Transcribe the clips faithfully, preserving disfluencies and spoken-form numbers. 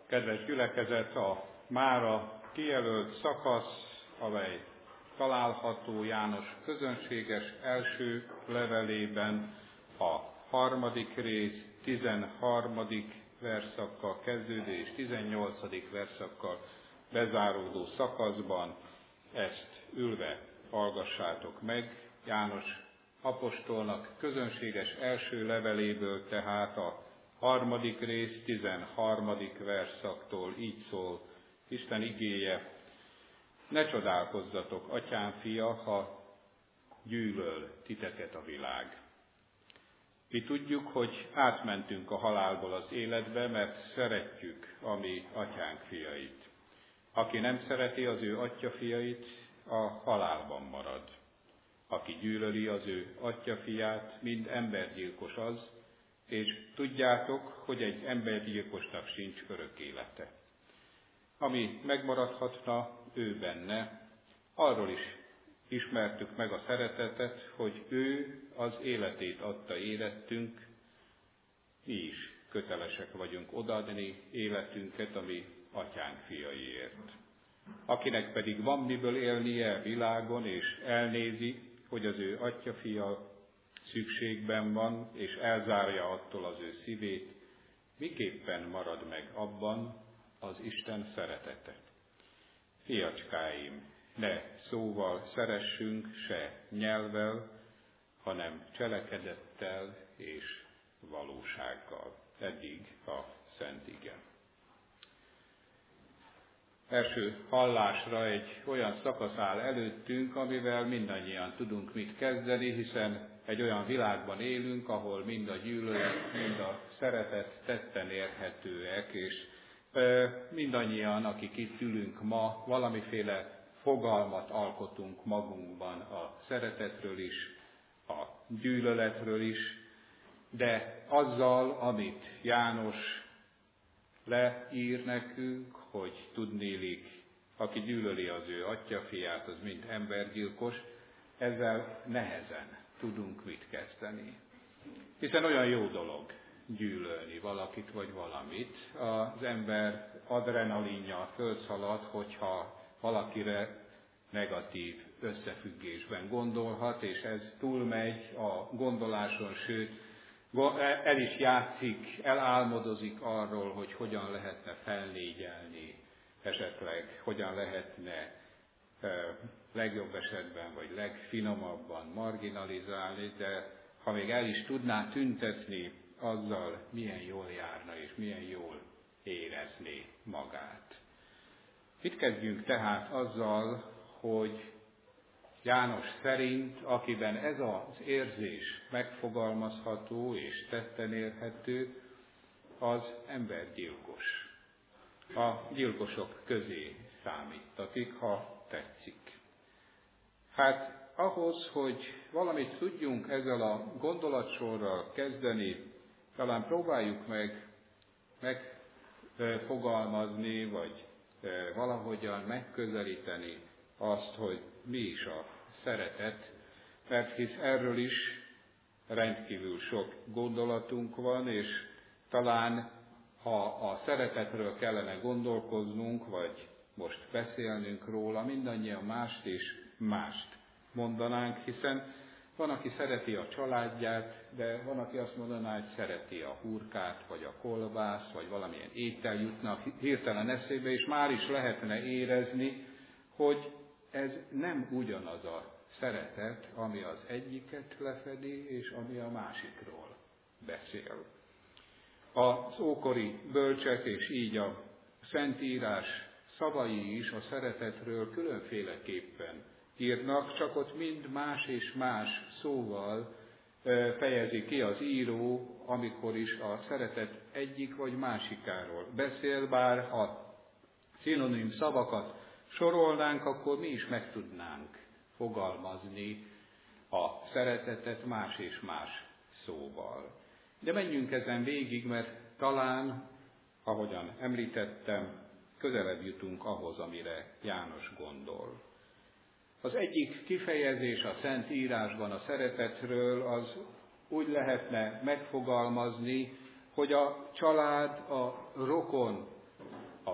Kedves gyülekezet, a mára kijelölt szakasz, amely található János közönséges első levelében, a harmadik rész tizenharmadik verszakkal kezdődő és tizennyolcadik verszakkal bezáródó szakaszban, ezt ülve hallgassátok meg. János apostolnak közönséges első leveléből, tehát a harmadik rész tizenharmadik verszaktól így szól Isten igéje: ne csodálkozzatok, atyám fia, ha gyűlöl titeket a világ. Mi tudjuk, hogy átmentünk a halálból az életbe, mert szeretjük a mi atyánk fiait. Aki nem szereti az ő atya fiait, a halálban marad. Aki gyűlöli az ő atya fiát, mind embergyilkos az, és tudjátok, hogy egy embergyilkosnak sincs örök élete. Ami megmaradhatna ő benne, arról is ismertük meg a szeretetet, hogy ő az életét adta érettünk, mi is kötelesek vagyunk odaadni életünket a mi atyánk fiaiért. Akinek pedig van miből élnie világon, és elnézi, hogy az ő atya fia szükségben van, és elzárja attól az ő szívét, miképpen marad meg abban az Isten szeretete. Fiacskáim, ne szóval szeressünk, se nyelvvel, hanem cselekedettel és valósággal. Eddig a Szent Ige. Első hallásra egy olyan szakasz áll előttünk, amivel mindannyian tudunk mit kezdeni, hiszen egy olyan világban élünk, ahol mind a gyűlölet, mind a szeretet tetten érhetőek, és mindannyian, akik itt ülünk ma, valamiféle fogalmat alkotunk magunkban a szeretetről is, a gyűlöletről is, de azzal, amit János leír nekünk, hogy tudnélik, aki gyűlöli az ő atyafiát, az mind embergyilkos, ezzel nehezen tudunk mit kezdeni. Hiszen olyan jó dolog gyűlölni valakit vagy valamit. Az ember adrenalinja fölszalad, hogyha valakire negatív összefüggésben gondolhat, és ez túlmegy a gondoláson, sőt, el is játszik, elálmodozik arról, hogy hogyan lehetne felnégyelni, esetleg hogyan lehetne legjobb esetben, vagy legfinomabban marginalizálni, de ha még el is tudná tüntetni, azzal milyen jól járna, és milyen jól érezné magát. Mit kezdjünk tehát azzal, hogy János szerint, akiben ez az érzés megfogalmazható és tetten érhető, az embergyilkos. A gyilkosok közé számítatik, ha tetszik. Hát ahhoz, hogy valamit tudjunk ezzel a gondolatsorral kezdeni, talán próbáljuk meg megfogalmazni, vagy valahogyan megközelíteni azt, hogy mi is a szeretet, mert hisz erről is rendkívül sok gondolatunk van, és talán ha a szeretetről kellene gondolkoznunk, vagy most beszélnünk róla, mindannyian mást és mást mondanánk, hiszen van, aki szereti a családját, de van, aki azt mondaná, hogy szereti a hurkát, vagy a kolbászt, vagy valamilyen étel jutna hirtelen eszébe, és már is lehetne érezni, hogy ez nem ugyanaz a szeretet, ami az egyiket lefedi, és ami a másikról beszél. Az ókori bölcsek, és így a Szentírás szavai is a szeretetről különféleképpen írnak, csak ott mind más és más szóval fejezi ki az író, amikor is a szeretet egyik vagy másikáról beszél, bár ha szinonim szavakat sorolnánk, akkor mi is meg tudnánk fogalmazni a szeretetet más és más szóval. De menjünk ezen végig, mert talán, ahogyan említettem, közelebb jutunk ahhoz, amire János gondol. Az egyik kifejezés a Szent Írásban a szeretetről az úgy lehetne megfogalmazni, hogy a család, a rokon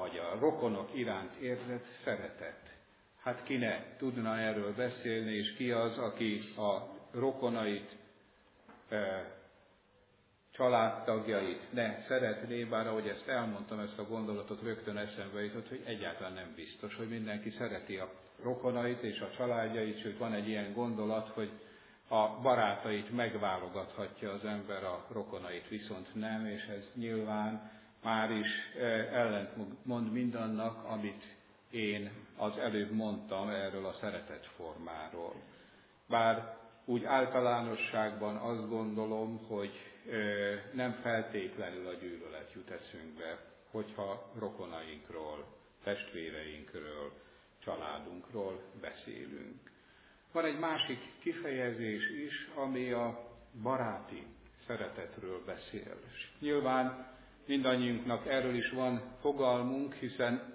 vagy a rokonok iránt érzett szeretet. Hát ki ne tudna erről beszélni, és ki az, aki a rokonait, e, családtagjait ne szeretné, bár ahogy ezt elmondtam, ezt a gondolatot rögtön eszembe jutott, hogy egyáltalán nem biztos, hogy mindenki szereti a rokonait és a családjait, sőt van egy ilyen gondolat, hogy a barátait megválogathatja az ember, a rokonait viszont nem, és ez nyilván már is ellentmond mindannak, amit én az előbb mondtam erről a szeretetformáról. Bár úgy általánosságban azt gondolom, hogy nem feltétlenül a gyűlölet jut eszünkbe, hogyha rokonainkról, testvéreinkről, családunkról beszélünk. Van egy másik kifejezés is, ami a baráti szeretetről beszél. És nyilván mindannyiunknak erről is van fogalmunk, hiszen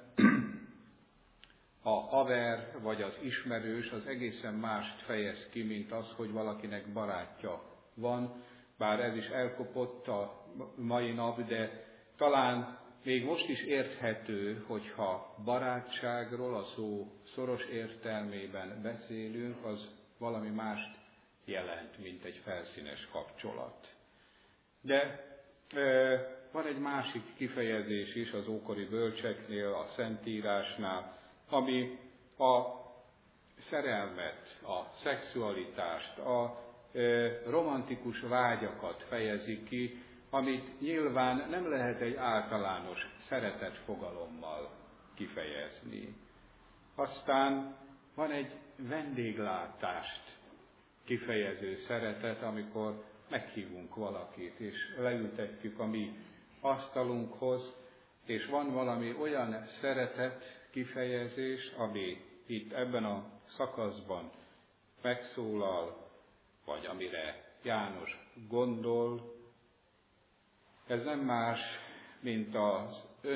a haver vagy az ismerős az egészen mást fejez ki, mint az, hogy valakinek barátja van, bár ez is elkopott a mai nap, de talán még most is érthető, hogyha barátságról a szó szoros értelmében beszélünk, az valami mást jelent, mint egy felszínes kapcsolat. De e, van egy másik kifejezés is az ókori bölcseknél, a Szentírásnál, ami a szerelmet, a szexualitást, a e, romantikus vágyakat fejezi ki, amit nyilván nem lehet egy általános szeretetfogalommal kifejezni. Aztán van egy vendéglátást kifejező szeretet, amikor meghívunk valakit, és leültetjük a mi asztalunkhoz, és van valami olyan szeretet kifejezés, ami itt ebben a szakaszban megszólal, vagy amire János gondol. Ez nem más, mint az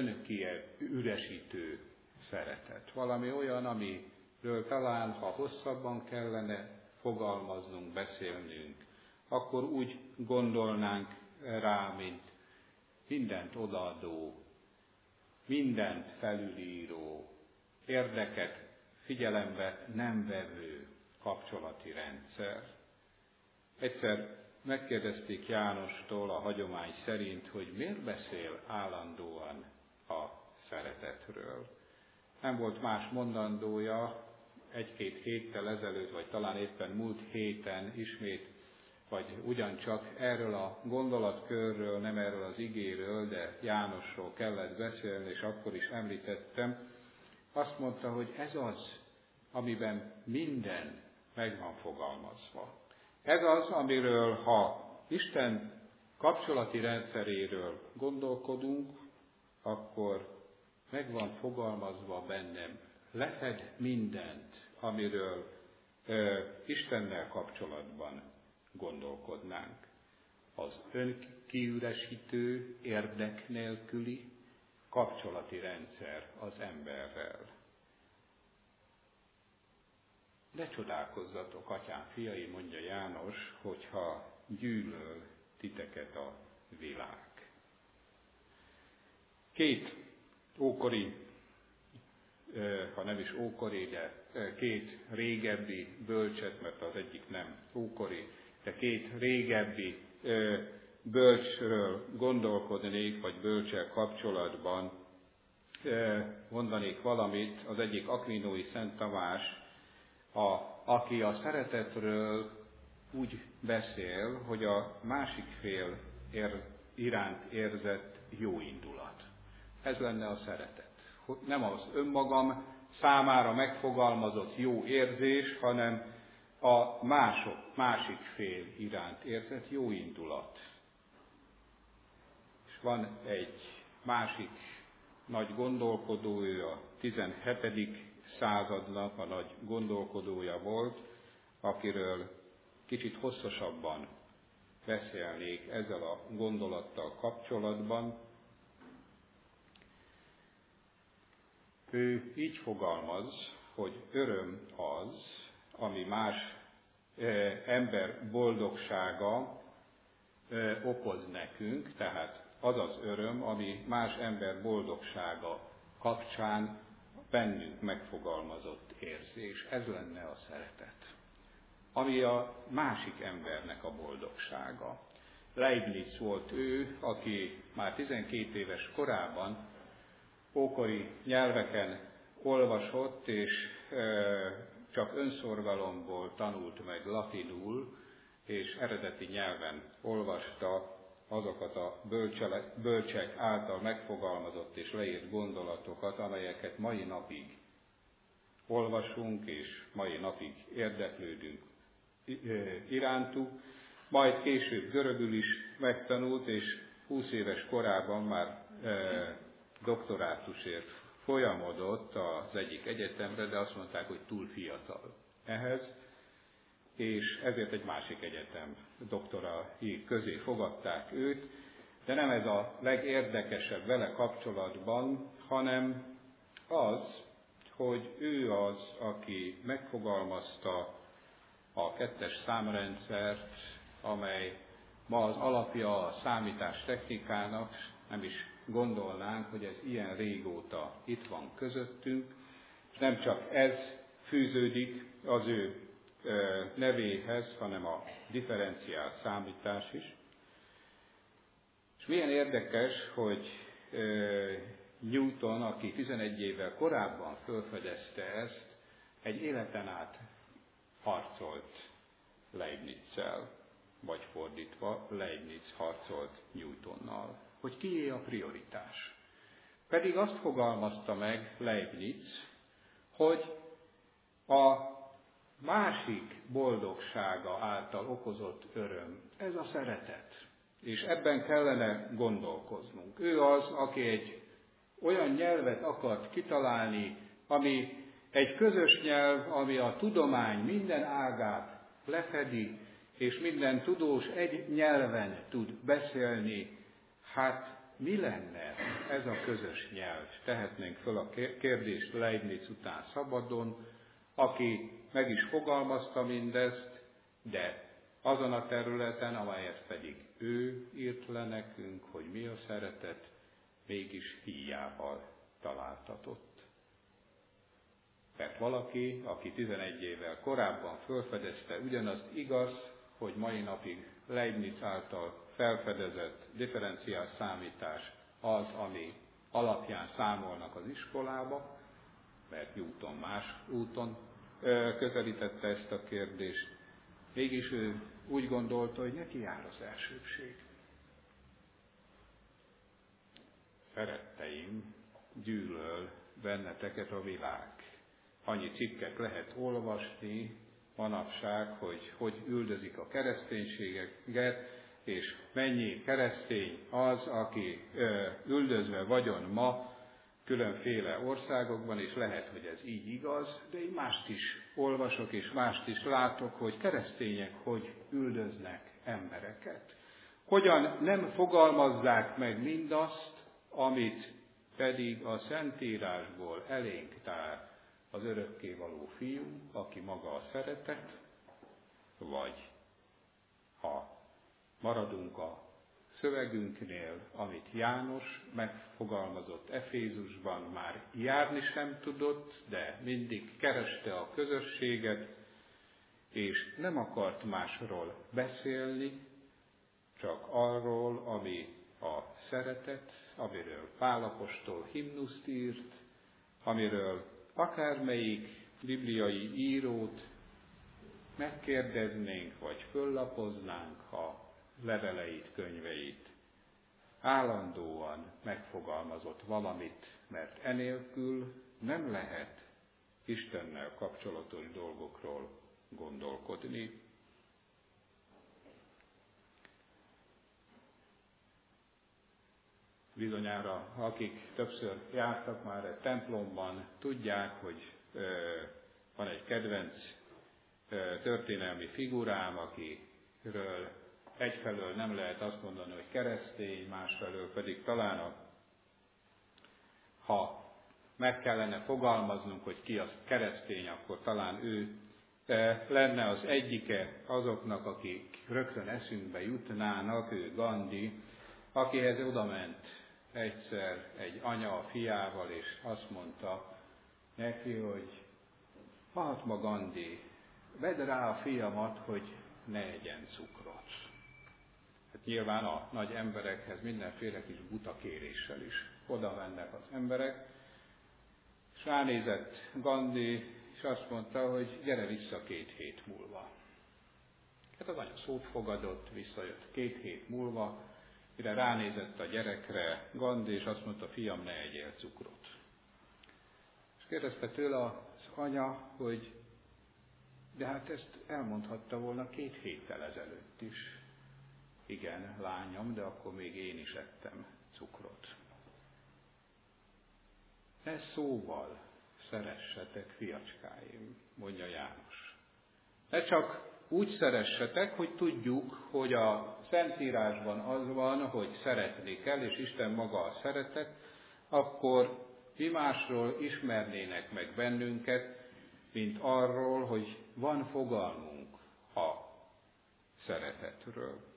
önkiüresítő szeretet. Valami olyan, amiről talán, ha hosszabban kellene fogalmaznunk, beszélnünk, akkor úgy gondolnánk rá, mint mindent odaadó, mindent felülíró, érdeket figyelembe nem vevő kapcsolati rendszer. Egyszer megkérdezték Jánostól a hagyomány szerint, hogy miért beszél állandóan a szeretetről. Nem volt más mondandója, egy-két héttel ezelőtt, vagy talán éppen múlt héten ismét, vagy ugyancsak erről a gondolatkörről, nem erről az igéről, de Jánosról kellett beszélni, és akkor is említettem. Azt mondta, hogy ez az, amiben minden meg van fogalmazva. Ez az, amiről, ha Isten kapcsolati rendszeréről gondolkodunk, akkor meg van fogalmazva bennem, lefed mindent, amiről ö, Istennel kapcsolatban gondolkodnánk. Az önkiüresítő, érdek nélküli kapcsolati rendszer az emberrel. Ne csodálkozzatok, atyám fiai, mondja János, hogyha gyűlöl titeket a világ. Két ókori, ha nem is ókori, de két régebbi bölcset, mert az egyik nem ókori, de két régebbi bölcsről gondolkodnék, vagy bölcsel kapcsolatban mondanék valamit. Az egyik Akvinói Szent Tamás, a, aki a szeretetről úgy beszél, hogy a másik fél ér, iránt érzett jó indulat. Ez lenne a szeretet. Nem az önmagam számára megfogalmazott jó érzés, hanem a mások, másik fél iránt érzett jó indulat. És van egy másik nagy gondolkodó, ő a tizenhetedik századnak a nagy gondolkodója volt, akiről kicsit hosszasabban beszélnék ezzel a gondolattal kapcsolatban. Ő így fogalmaz, hogy öröm az, ami más e, ember boldogsága e, okoz nekünk, tehát az az öröm, ami más ember boldogsága kapcsán bennünk megfogalmazott érzés. Ez lenne a szeretet, ami a másik embernek a boldogsága. Leibniz volt ő, aki már tizenkét éves korában ókori nyelveken olvasott, és csak önszorgalomból tanult meg latinul, és eredeti nyelven olvasta azokat a bölcsek által megfogalmazott és leírt gondolatokat, amelyeket mai napig olvasunk, és mai napig érdeklődünk irántuk. Majd később görögül is megtanult, és húsz éves korában már doktorátusért folyamodott az egyik egyetemre, de azt mondták, hogy túl fiatal ehhez, és ezért egy másik egyetem doktorai közé fogadták őt, de nem ez a legérdekesebb vele kapcsolatban, hanem az, hogy ő az, aki megfogalmazta a kettes számrendszert, amely ma az alapja a számítás technikának, nem is gondolnánk, hogy ez ilyen régóta itt van közöttünk, és nem csak ez fűződik az ő nevéhez, hanem a differenciált számítás is. És milyen érdekes, hogy Newton, aki tizenegy évvel korábban felfedezte ezt, egy életen át harcolt Leibniz-szel, vagy fordítva, Leibniz harcolt Newtonnal, hogy kié a prioritás. Pedig azt fogalmazta meg Leibniz, hogy a másik boldogsága által okozott öröm, ez a szeretet. És ebben kellene gondolkoznunk. Ő az, aki egy olyan nyelvet akart kitalálni, ami egy közös nyelv, ami a tudomány minden ágát lefedi, és minden tudós egy nyelven tud beszélni. Hát mi lenne ez a közös nyelv? Tehetnénk föl a kérdést Leibniz után szabadon, aki meg is fogalmazta mindezt, de azon a területen, amelyet pedig ő írt le nekünk, hogy mi a szeretet, mégis híjával találtatott. Mert valaki, aki tizenegy évvel korábban felfedezte ugyanazt, igaz, hogy mai napig Leibniz által felfedezett differenciált számítás az, ami alapján számolnak az iskolába, mert Newton más úton közelítette ezt a kérdést. Mégis ő úgy gondolta, hogy neki jár az elsőbség. Szeretteim, gyűlöl benneteket a világ. Annyi cikket lehet olvasni manapság, hogy hogy üldözik a kereszténységet, és mennyi keresztény az, aki üldözve vagyon ma különféle országokban, és lehet, hogy ez így igaz, de én mást is olvasok, és mást is látok, hogy keresztények hogy üldöznek embereket. Hogyan nem fogalmazzák meg mindazt, amit pedig a Szentírásból elénk tár az örökkévaló fiú, aki maga a szeretet, vagy ha maradunk a szövegünknél, amit János megfogalmazott Efézusban, már járni sem tudott, de mindig kereste a közösséget, és nem akart másról beszélni, csak arról, ami a szeretet, amiről Pál apostol himnuszt írt, amiről akármelyik bibliai írót megkérdeznénk, vagy föllapoznánk, ha leveleit, könyveit, állandóan megfogalmazott valamit, mert enélkül nem lehet Istennel kapcsolatos dolgokról gondolkodni. Bizonyára, akik többször jártak már egy templomban, tudják, hogy van egy kedvenc történelmi figurám, akiről egyfelől nem lehet azt mondani, hogy keresztény, másfelől pedig talán, a, ha meg kellene fogalmaznunk, hogy ki az keresztény, akkor talán ő lenne az egyike azoknak, akik rögtön eszünkbe jutnának, ő Gandhi, akihez odament egyszer egy anya a fiával, és azt mondta neki, hogy Mahatma Gandhi, vedd rá a fiamat, hogy ne egyen cukrot. Hát nyilván a nagy emberekhez mindenféle kis buta kéréssel is oda mennek az emberek, és ránézett Gandhi, és azt mondta, hogy gyere vissza két hét múlva. Hát az anya szót fogadott, visszajött két hét múlva, mire ránézett a gyerekre Gandhi, és azt mondta, fiam, ne egyél cukrot. És kérdezte tőle az anya, hogy de hát ezt elmondhatta volna két héttel ezelőtt is. Igen, lányom, de akkor még én is ettem cukrot. Ne szóval szeressetek, fiacskáim, mondja János. Ne csak úgy szeressetek, hogy tudjuk, hogy a Szentírásban az van, hogy szeretni kell, és Isten maga a szeretet, akkor mi másról ismernének meg bennünket, mint arról, hogy van fogalmunk a szeretetről.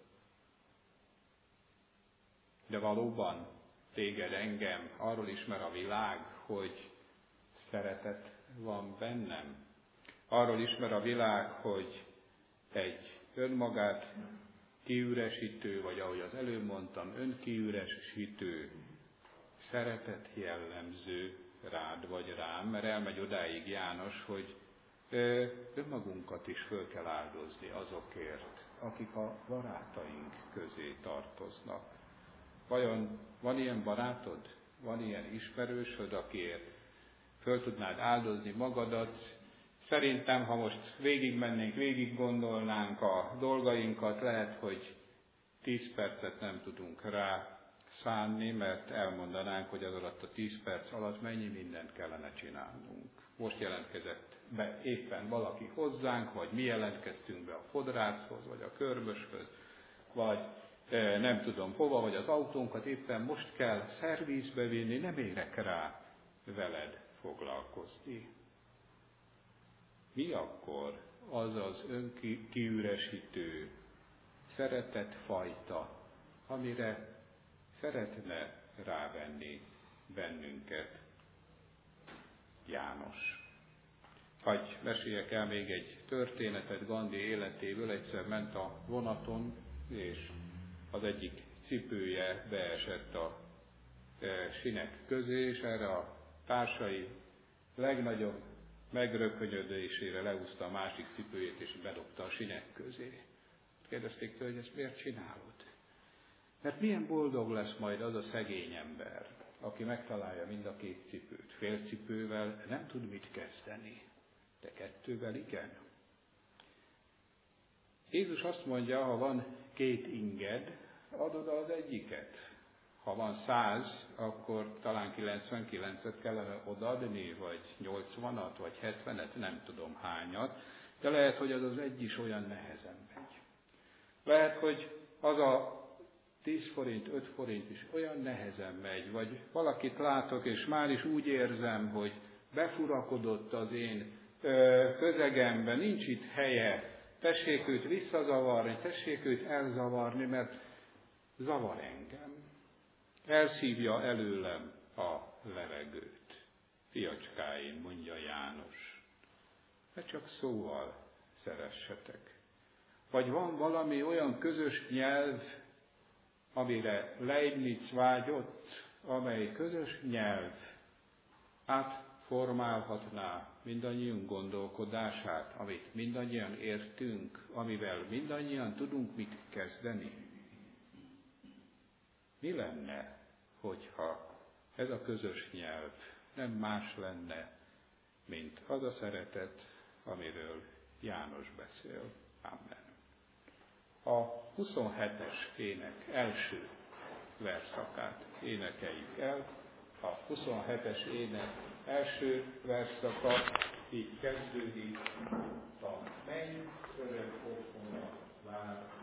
De valóban téged, engem arról ismer a világ, hogy szeretet van bennem. Arról ismer a világ, hogy egy önmagát kiüresítő, vagy ahogy az előbb mondtam, önkiüresítő szeretet jellemző rád vagy rám, mert elmegy odáig János, hogy ö, önmagunkat is föl kell áldozni azokért, akik a barátaink közé tartoznak. Vajon van ilyen barátod? Van ilyen ismerősöd, akiért föl tudnád áldozni magadat? Szerintem, ha most végigmennénk, végig gondolnánk a dolgainkat, lehet, hogy tíz percet nem tudunk rá szánni, mert elmondanánk, hogy az alatt a tíz perc alatt mennyi mindent kellene csinálnunk. Most jelentkezett be éppen valaki hozzánk, vagy mi jelentkeztünk be a fodrászhoz, vagy a körmöshöz, vagy e, nem tudom hova, vagy az autónkat éppen most kell szervizbe vinni, nem érek rá veled foglalkozni. Mi akkor az az önkiüresítő szeretetfajta, amire szeretne rávenni bennünket János? Hagy meséljek el még egy történetet Gandhi életéből. Egyszer ment a vonaton, és az egyik cipője beesett a sinek közé, és erre a társai legnagyobb megrökönyödésére lehúzta a másik cipőjét, és bedobta a sinek közé. Kérdezték tőle, hogy ezt miért csinálod? Mert milyen boldog lesz majd az a szegény ember, aki megtalálja mind a két cipőt. Félcipővel nem tud mit kezdeni, de kettővel igen. Jézus azt mondja, ha van két inged, add oda az egyiket. Ha van száz, akkor talán kilencvenkilencet kellene odaadni, vagy nyolcvanat, vagy hetvenet, nem tudom hányat, de lehet, hogy az az egy is olyan nehezen megy. Lehet, hogy az a tíz forint, öt forint is olyan nehezen megy, vagy valakit látok, és már is úgy érzem, hogy befurakodott az én ö, közegemben, nincs itt helye, tessék őt visszazavarni, tessék őt elzavarni, mert zavar engem. Elszívja előlem a levegőt. Fiacskáim, mondja János, ne csak szóval szeressetek. Vagy van valami olyan közös nyelv, amire Leibniz vágyott, amely közös nyelv átformálhatná mindannyiunk gondolkodását, amit mindannyian értünk, amivel mindannyian tudunk mit kezdeni. Mi lenne, hogyha ez a közös nyelv nem más lenne, mint az a szeretet, amiről János beszél. Amen. A huszonhetes ének első versszakát énekeljük el. A huszonhetes ének első versszaka így kezdődik: a menny örök otthona vár